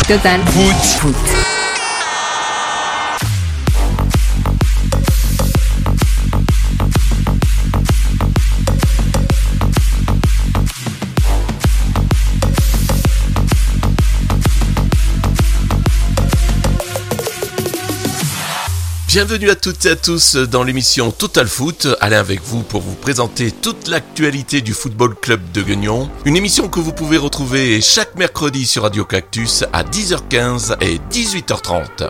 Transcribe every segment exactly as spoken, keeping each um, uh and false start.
Total Foot. Foot. Bienvenue à toutes et à tous dans l'émission Total Foot. Alain avec vous pour vous présenter toute l'actualité du Football Club de Guignon. Une émission que vous pouvez retrouver chaque mercredi sur Radio Cactus à dix heures quinze et dix-huit heures trente.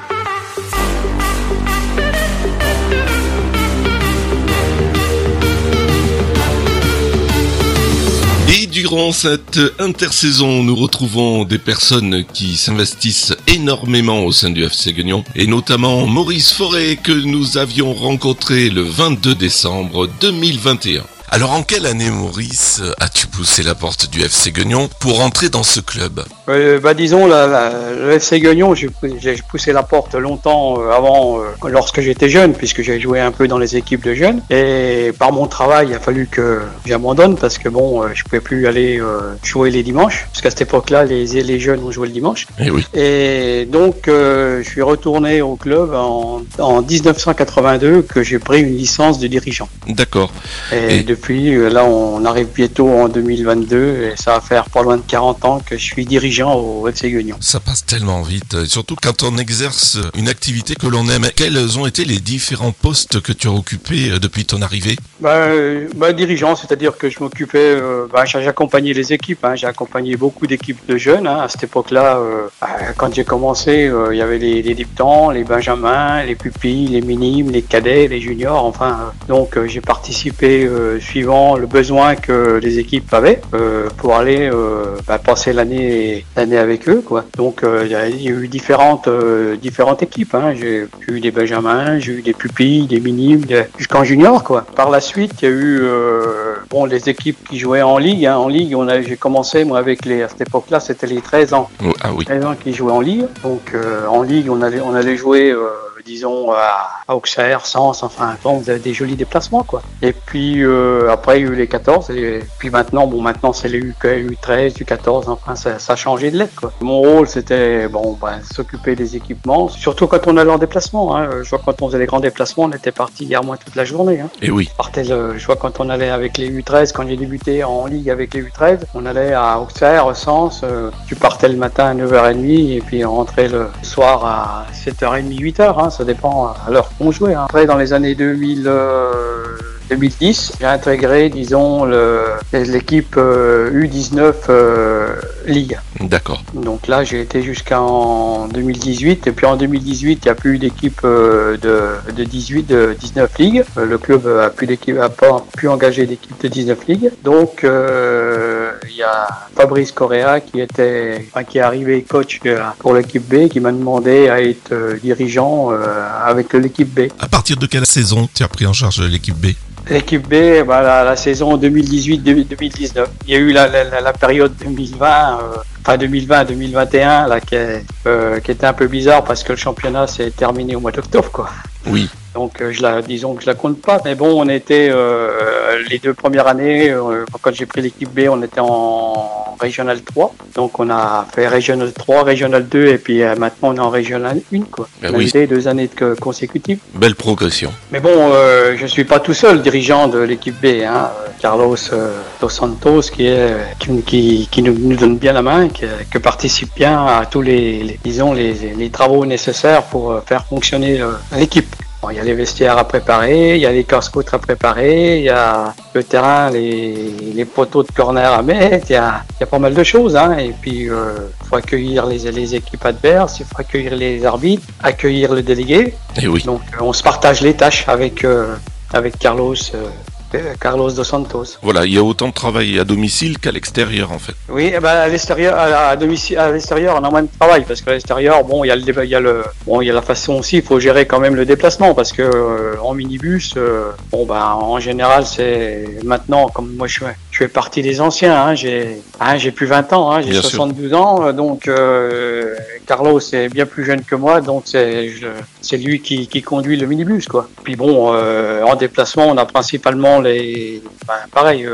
Et durant cette intersaison, nous retrouvons des personnes qui s'investissent énormément au sein du F C Guignon, et notamment Maurice Forêt que nous avions rencontré le vingt-deux décembre deux mille vingt et un. Alors en quelle année, Maurice, as-tu poussé la porte du F C Guignon pour entrer dans ce club ? euh, bah disons la, la, le F C Guignon, j'ai, j'ai poussé la porte longtemps euh, avant, euh, lorsque j'étais jeune, puisque j'ai joué un peu dans les équipes de jeunes. Et par mon travail, il a fallu que j'abandonne parce que bon, euh, je pouvais plus aller euh, jouer les dimanches, parce qu'à cette époque-là, les, les jeunes ont joué le dimanche. Et oui. Et donc, euh, je suis retourné au club en, en dix-neuf cent quatre-vingt-deux que j'ai pris une licence de dirigeant. D'accord. Et, et... depuis là, on arrive bientôt en deux mille vingt-deux et ça va faire pas loin de quarante ans que je suis dirigeant au F C Guignon. Ça passe tellement vite, surtout quand on exerce une activité que l'on aime. Quels ont été les différents postes que tu as occupés depuis ton arrivée ? Bah, bah dirigeant, c'est-à-dire que je m'occupais, euh, bah, j'accompagnais les équipes, hein, j'ai accompagné beaucoup d'équipes de jeunes. Hein, à cette époque-là, euh, bah, quand j'ai commencé, euh, il y avait les, les débutants, les benjamins, les pupilles, les minimes, les cadets, les juniors. Enfin, euh, donc euh, j'ai participé euh, suivant le besoin que les équipes avaient euh, pour aller euh, bah, passer l'année l'année avec eux, quoi. Donc euh, il y a eu différentes euh, différentes équipes. Hein. J'ai, j'ai eu des benjamins, j'ai eu des pupilles, des minimes, des... jusqu'en junior, quoi. Par la suite, il y a eu euh, bon les équipes qui jouaient en ligue. Hein. En ligue, on a j'ai commencé moi avec les à cette époque-là, c'était les treize ans. Ah oui. treize ans qui jouaient en ligue. Donc euh, en ligue, on allait on allait jouer euh, disons à, à Auxerre, Sens, enfin bon, vous avez des jolis déplacements, quoi. Et puis euh, après il y a eu les quatorze et puis maintenant bon maintenant c'est les U treize, U quatorze, enfin ça, ça a changé de lettre, quoi. Mon rôle c'était bon ben s'occuper des équipements, surtout quand on allait en déplacement, hein. Je vois quand on faisait les grands déplacements, on était parti hier moins toute la journée, hein. Et oui. Partait le, je vois quand on allait avec les U treize, quand j'ai débuté en ligue avec les U treize, on allait à Auxerre, Sens, euh, tu partais le matin à neuf heures trente et puis on rentrait le soir à sept heures trente, huit heures, hein. Ça dépend à l'heure qu'on jouait, hein. Après, dans les années deux mille, euh, deux mille dix, j'ai intégré, disons, le, l'équipe euh, U dix-neuf euh, Ligue. D'accord. Donc là, j'ai été jusqu'en deux mille dix-huit, et puis en deux mille dix-huit, il n'y a plus d'équipe euh, de, de dix-huit, de dix-neuf Ligue. Euh, le club a plus d'équipe, a pas pu engager d'équipe de dix-neuf Ligue. Donc, euh, il y a Fabrice Correa qui était, enfin, qui est arrivé coach pour l'équipe B, qui m'a demandé à être euh, dirigeant euh, avec l'équipe B. À partir de quelle saison tu as pris en charge l'équipe B ? L'équipe B, bah, la, la saison deux mille dix-huit deux mille dix-neuf. Il y a eu la, la, la période deux mille vingt, euh, enfin deux mille vingt deux mille vingt et un, là, qui, est, euh, qui était un peu bizarre parce que le championnat s'est terminé au mois d'octobre, quoi. Oui. Donc euh, je la, disons que je la compte pas, mais bon, on était euh, les deux premières années, euh, quand j'ai pris l'équipe B, on était en Régional trois, donc on a fait Régional trois, Régional deux, et puis euh, maintenant on est en Régional un, quoi. Ben on a oui. été deux années de consécutives. Belle progression. Mais bon, euh, je suis pas tout seul dirigeant de l'équipe B, hein. Carlos euh, Dos Santos qui est qui, qui, qui nous, nous donne bien la main, qui, qui participe bien à tous les, les disons les, les travaux nécessaires pour faire fonctionner euh, l'équipe. Bon, il y a les vestiaires à préparer, il y a les casse-côtes à préparer, il y a le terrain, les, les poteaux de corner à mettre, il y a, il y a pas mal de choses, hein. Et puis il euh, faut accueillir les, les équipes adverses, il faut accueillir les arbitres, accueillir le délégué. Et oui. Donc euh, on se partage les tâches avec euh, avec Carlos. Euh, Carlos Dos Santos. Voilà, il y a autant de travail à domicile qu'à l'extérieur en fait. Oui, eh ben à l'extérieur, à, à domicile, à l'extérieur, on a moins de travail parce qu'à l'extérieur, bon, il y a le, il y a le, bon, il y a la façon aussi, il faut gérer quand même le déplacement parce que euh, en minibus, euh, bon ben en général c'est maintenant comme moi je suis, je fais partie des anciens, hein, j'ai, hein, j'ai plus vingt ans, hein, j'ai Bien soixante-douze sûr. ans, donc euh, Carlos est bien plus jeune que moi, donc c'est, je, c'est lui qui, qui conduit le minibus, quoi. Puis bon, euh, en déplacement, on a principalement les, ben, pareil, euh,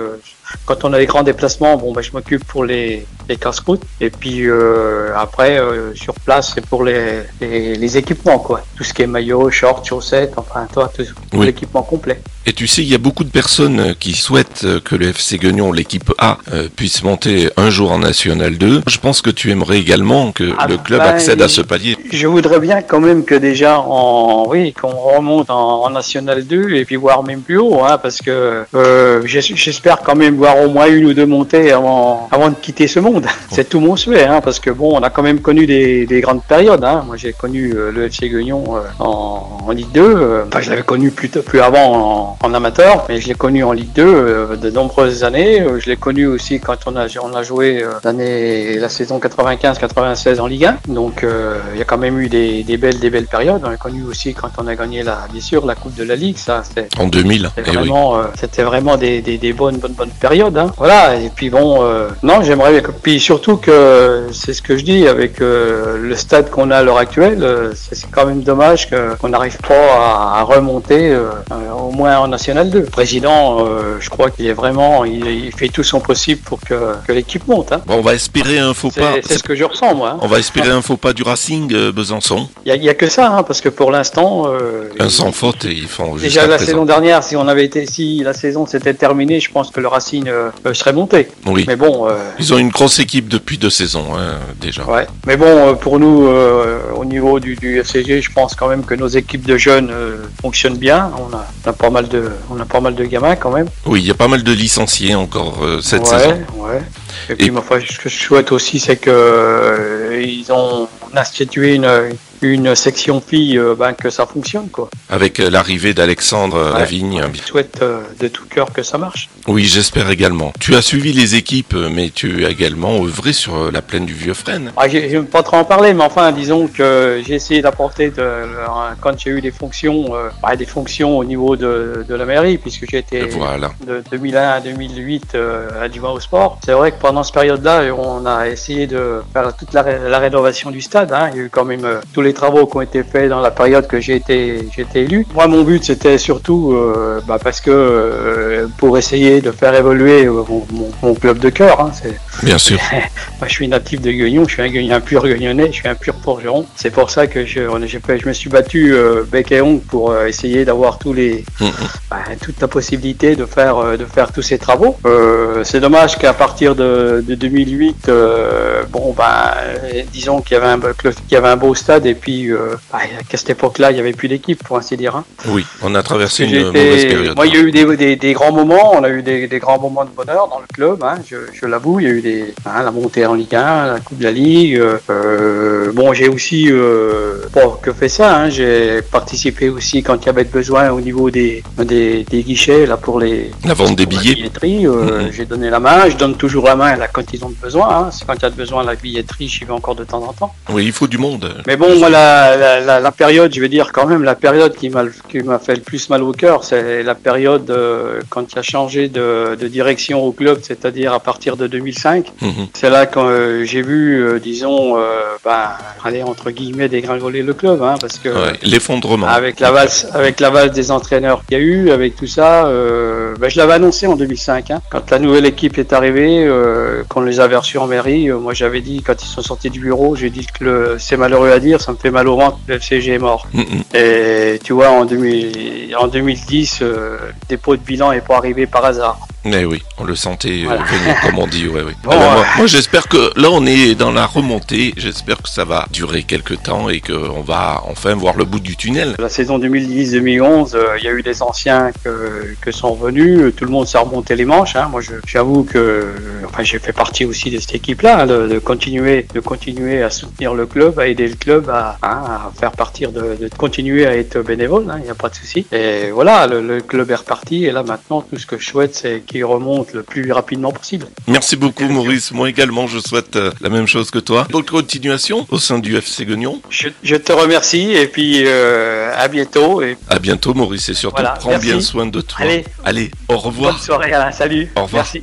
quand on a les grands déplacements, bon, ben, je m'occupe pour les, les casse-croûtes. Et puis euh, après, euh, sur place, c'est pour les, les, les équipements, quoi. Tout ce qui est maillot, shorts, chaussettes, enfin, toi, tout, tout oui. l'équipement complet. Et tu sais, il y a beaucoup de personnes qui souhaitent que le F C Gueugnon, l'équipe A, euh, puisse monter un jour en National deux. Je pense que tu aimerais également que ah, le club ben, accède à ce palier. Je voudrais bien quand même que déjà, en, oui, qu'on remonte en, en National deux et puis voir même plus haut, hein, parce que euh, j'espère quand même voir au moins une ou deux montées avant, avant de quitter ce monde. C'est tout mon souhait, hein, parce que bon, on a quand même connu des, des grandes périodes. Hein. Moi, j'ai connu euh, le F C Gueugnon euh, en, en Ligue deux. Euh, enfin, je l'avais connu plus, plus avant en, en amateur, mais je l'ai connu en Ligue deux euh, de nombreuses années. Euh, je l'ai connu aussi quand on a, on a joué euh, l'année, la saison quatre-vingt-quinze quatre-vingt-seize en Ligue un. Donc, euh, il y a quand même eu des, des belles, des belles périodes. On l'a connu aussi quand on a gagné la, bien sûr, la Coupe de la Ligue. Ça, c'était en deux mille. C'était vraiment, oui. euh, c'était vraiment des, des, des bonnes, bonnes, bonnes périodes. Hein. Voilà. Et puis bon, euh, non, j'aimerais. Puis surtout que c'est ce que je dis avec euh, le stade qu'on a à l'heure actuelle. Euh, c'est quand même dommage que, qu'on n'arrive pas à, à remonter euh, au moins en National deux. Le président, euh, je crois qu'il est vraiment, il, il fait tout son possible pour que, que l'équipe monte. Hein. Bon, on va espérer un faux c'est, pas. C'est ce que je ressens, moi. Hein. On va espérer un faux pas du Racing euh, Besançon. Il y, y a que ça, hein, parce que pour l'instant, euh, un sans faute et ils font. Déjà la présent. saison dernière, si on avait été, si la saison s'était terminée, je pense que le Racing euh, serait monté. Oui. Mais bon, euh, ils ont une grosse équipe depuis deux saisons, hein, déjà. Ouais. Mais bon, pour nous, euh, au niveau du, du F C G, je pense quand même que nos équipes de jeunes euh, fonctionnent bien. On a, on a pas mal de, on a pas mal de gamins quand même. Oui, il y a pas mal de licenciés encore euh, cette ouais, saison. Ouais. Et, Et puis, moi, ce que je souhaite aussi, c'est que euh, ils ont institué une, une section filles, euh, ben, que ça fonctionne, quoi. Avec l'arrivée d'Alexandre ouais, Lavigne. Je souhaite euh, de tout cœur que ça marche. Oui, j'espère également. Tu as suivi les équipes, mais tu as également œuvré sur la plaine du Vieux-Frêne. Ah, je ne vais pas trop en parler, mais enfin, disons que j'ai essayé d'apporter, de, quand j'ai eu des fonctions, euh, bah, des fonctions au niveau de, de la mairie, puisque j'ai été voilà. de deux mille un à deux mille huit euh, adjoint au sport. C'est vrai que pendant cette période-là, on a essayé de faire toute la, la rénovation du stade. Hein. Il y a eu quand même euh, tous les travaux qui ont été faits dans la période que j'ai été, j'ai été élu. Moi, mon but, c'était surtout euh, bah, parce que euh, pour essayer de faire évoluer euh, mon, mon, mon club de cœur. Hein, c'est... Bien sûr. Moi, je suis natif de Gueugnon, je suis un, un pur Gueugonnais, je suis un pur forgeron. C'est pour ça que je, j'ai fait, je me suis battu euh, bec et ongle pour euh, essayer d'avoir tous les, mmh. bah, toute la possibilité de faire, euh, de faire tous ces travaux. Euh, c'est dommage qu'à partir de, de deux mille huit, euh, bon, bah, disons qu'il y avait un, qu'il y avait un beau stade et puis euh, bah, qu'à cette époque-là, il n'y avait plus d'équipe, pour ainsi dire. Hein. Oui, on a traversé une été, mauvaise période. Moi, il y a eu des, des, des grands moments, on a eu des, des grands moments de bonheur dans le club, hein, je, je l'avoue. Il y a eu des, hein, la montée en Ligue un, la Coupe de la Ligue. Euh, bon, j'ai aussi, euh, bon, que fait ça, hein, j'ai participé aussi quand il y avait besoin au niveau des, des, des guichets là pour les la vente des billets. La billetterie, euh, mmh. J'ai donné la main, je donne toujours la main là quand ils ont besoin. Hein. C'est quand il y a besoin de la billetterie, j'y vais encore de temps en temps. Oui, il faut du monde. Mais bon, moi, la, la, la, la période, je vais dire quand même, la période qui m'a, qui m'a fait le plus mal au cœur, c'est la période euh, quand il a changé de, de direction au club, c'est-à-dire à partir de deux mille cinq. Mmh. C'est là quand euh, j'ai vu, euh, disons, euh, ben, aller entre guillemets dégringoler le club, hein, parce que ouais, l'effondrement. Avec la valse, avec la valse des entraîneurs qu'il y a eu, avec tout ça, euh, ben, je l'avais annoncé en deux mille cinq. Hein, quand la nouvelle équipe est arrivée, euh, qu'on les avait reçus en mairie, euh, moi j'avais dit quand ils sont sortis du bureau, j'ai dit que le, c'est malheureux à dire, ça me fait mal au ventre, le F C G est mort. Mm-hmm. Et tu vois, en, deux mille, en deux mille dix, euh, le dépôt de bilan n'est pas arrivé par hasard. Mais oui, on le sentait voilà. venir, comme on dit. Ouais, ouais. Bon, Alors, ouais. moi, moi, j'espère que là, on est dans la remontée. J'espère que ça va durer quelques temps et qu'on va enfin voir le bout du tunnel. La saison deux mille dix deux mille onze, il euh, y a eu des anciens que, que sont revenus. Tout le monde s'est remonté les manches. Hein. Moi, je, j'avoue que enfin, j'ai fait partie aussi de cette équipe-là, hein, de, de, continuer, de continuer à soutenir le club, à aider le club à, hein, à faire partir, de, de continuer à être bénévole. Il hein, n'y a pas de souci. Et voilà, le, le club est reparti. Et là, maintenant, tout ce que je souhaite, c'est qui remonte le plus rapidement possible. Merci beaucoup Maurice, moi également je souhaite euh, la même chose que toi. Bonne continuation au sein du F C Gueugnon. Je, je te remercie et puis euh, à bientôt. Et... À bientôt Maurice et surtout voilà, prends merci. bien soin de toi. Allez, Allez au revoir. Bonne soirée Alain, salut. Au revoir. Merci.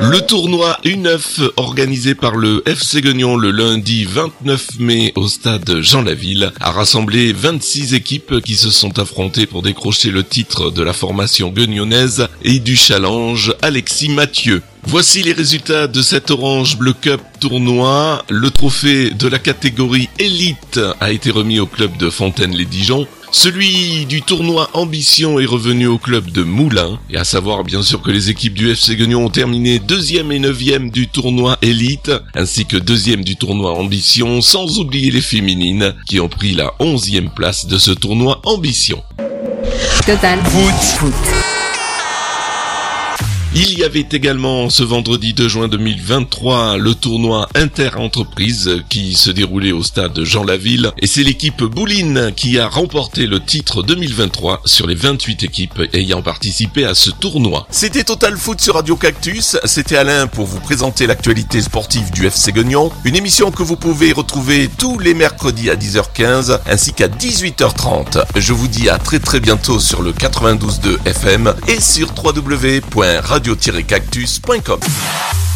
Le tournoi U neuf organisé par le F C Guignon le lundi vingt-neuf mai au stade Jean Laville a rassemblé vingt-six équipes qui se sont affrontées pour décrocher le titre de la formation guignonnaise et du challenge Alexis Mathieu. Voici les résultats de cet Orange Bleu Cup tournoi. Le trophée de la catégorie élite a été remis au club de Fontaine-les-Dijon. Celui du tournoi Ambition est revenu au club de Moulins. Et à savoir bien sûr que les équipes du F C Guignon ont terminé deuxième et neuvième du tournoi élite, ainsi que deuxième du tournoi Ambition, sans oublier les féminines qui ont pris la onzième place de ce tournoi Ambition. Total Foot. Foot. Il y avait également ce vendredi deux juin deux mille vingt-trois le tournoi inter-entreprise qui se déroulait au stade Jean Laville et c'est l'équipe Bouline qui a remporté le titre deux mille vingt-trois sur les vingt-huit équipes ayant participé à ce tournoi. C'était Total Foot sur Radio Cactus, c'était Alain pour vous présenter l'actualité sportive du F C Guignon, une émission que vous pouvez retrouver tous les mercredis à dix heures quinze ainsi qu'à dix-huit heures trente. Je vous dis à très très bientôt sur le quatre-vingt-douze point deux F M et sur w w w point radio tiret cactus point com.